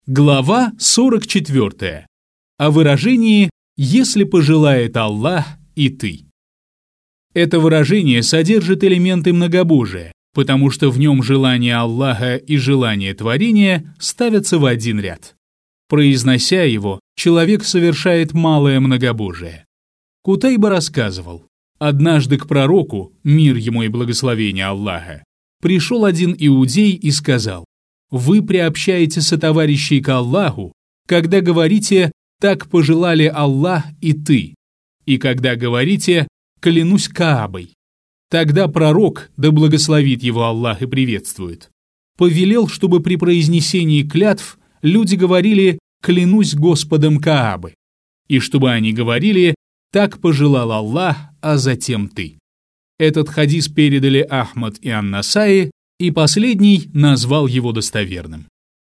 Глава 44. О выражении «если пожелает Аллах и ты». Это выражение содержит элементы многобожия, потому что в нем желание Аллаха и желание творения ставятся в один ряд. Произнося его, человек совершает малое многобожие. Кутайба рассказывал: «Однажды к пророку, мир ему и благословение Аллаха, пришел один иудей и сказал: вы приобщаете сотоварищей к Аллаху, когда говорите «так пожелали Аллах и ты», и когда говорите «клянусь Каабой». Тогда пророк, да благословит его Аллах и приветствует, повелел, чтобы при произнесении клятв люди говорили «клянусь Господом Каабы», и чтобы они говорили «так пожелал Аллах, а затем ты». Этот хадис передали Ахмад и Ан-Насаи, и последний назвал его достоверным.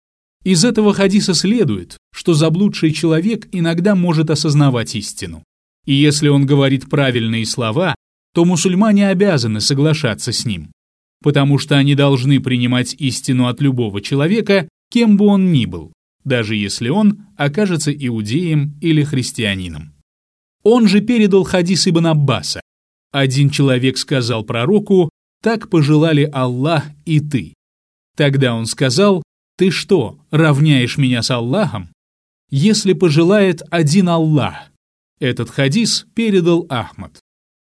Из этого хадиса следует, что заблудший человек иногда может осознавать истину. И если он говорит правильные слова, то мусульмане обязаны соглашаться с ним, потому что они должны принимать истину от любого человека, кем бы он ни был, даже если он окажется иудеем или христианином. Он же передал хадис Ибн Аббаса. Один человек сказал пророку: «Так пожелали Аллах и ты». Тогда он сказал: «Ты что, равняешь меня с Аллахом? Если пожелает один Аллах». Этот хадис передал Ахмад.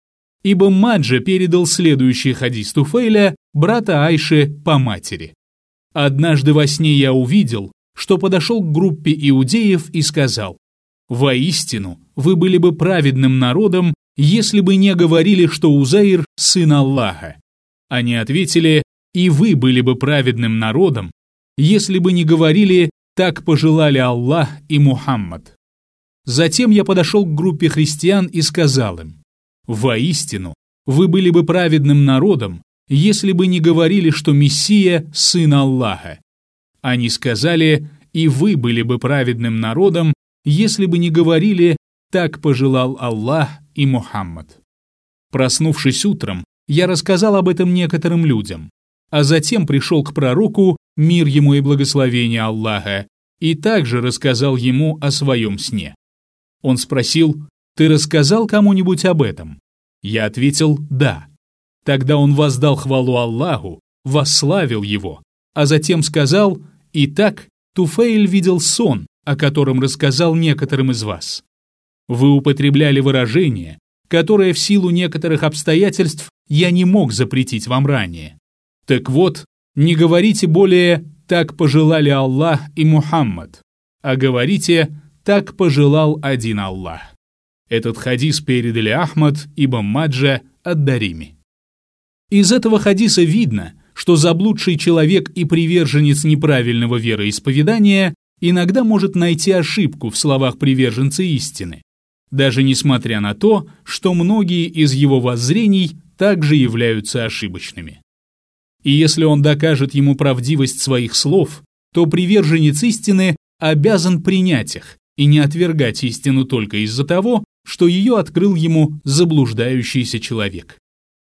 Ибн Маджа передал следующий хадис Туфейля, брата Айши по матери. «Однажды во сне я увидел, что подошел к группе иудеев и сказал: воистину, вы были бы праведным народом, если бы не говорили, что Узайр – сын Аллаха. Они ответили: и вы были бы праведным народом, если бы не говорили «так пожелали Аллах и Мухаммад». Затем я подошел к группе христиан и сказал им: воистину, вы были бы праведным народом, если бы не говорили, что Мессия – сын Аллаха. Они сказали: и вы были бы праведным народом, если бы не говорили «так пожелал Аллах и Мухаммад». Проснувшись утром, я рассказал об этом некоторым людям, а затем пришел к пророку, мир ему и благословение Аллаха, и также рассказал ему о своем сне. Он спросил: «Ты рассказал кому-нибудь об этом?» Я ответил: «Да». Тогда он воздал хвалу Аллаху, восславил его, а затем сказал: «Итак, Туфейль видел сон, о котором рассказал некоторым из вас. Вы употребляли выражение, которое в силу некоторых обстоятельств я не мог запретить вам ранее. Так вот, не говорите более «так пожелали Аллах и Мухаммад», а говорите «так пожелал один Аллах». Этот хадис передали Ахмад, Ибн Маджа ад-Дарими. Из этого хадиса видно, что заблудший человек и приверженец неправильного вероисповедания иногда может найти ошибку в словах приверженца истины, даже несмотря на то, что многие из его воззрений также являются ошибочными. И если он докажет ему правдивость своих слов, то приверженец истины обязан принять их и не отвергать истину только из-за того, что ее открыл ему заблуждающийся человек.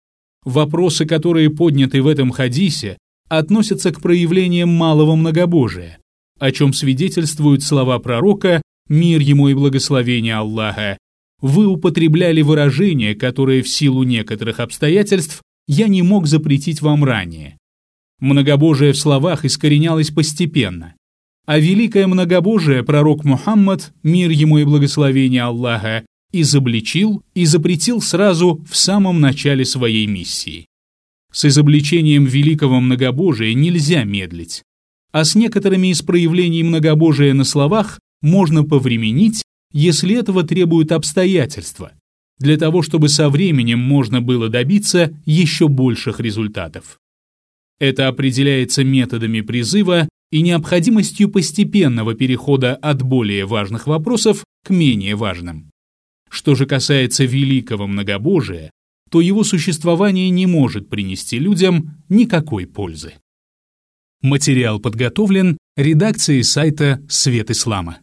Вопросы, которые подняты в этом хадисе, относятся к проявлениям малого многобожия, о чем свидетельствуют слова пророка, мир ему и благословение Аллаха: «Вы употребляли выражения, которые в силу некоторых обстоятельств я не мог запретить вам ранее». Многобожие в словах искоренялось постепенно, а великое многобожие пророк Мухаммад, мир ему и благословение Аллаха, изобличил и запретил сразу в самом начале своей миссии. С изобличением великого многобожия нельзя медлить, а с некоторыми из проявлений многобожия на словах можно повременить, если этого требуют обстоятельства, для того, чтобы со временем можно было добиться еще больших результатов. Это определяется методами призыва и необходимостью постепенного перехода от более важных вопросов к менее важным. Что же касается великого многобожия, то его существование не может принести людям никакой пользы. Материал подготовлен редакцией сайта «Свет Ислама».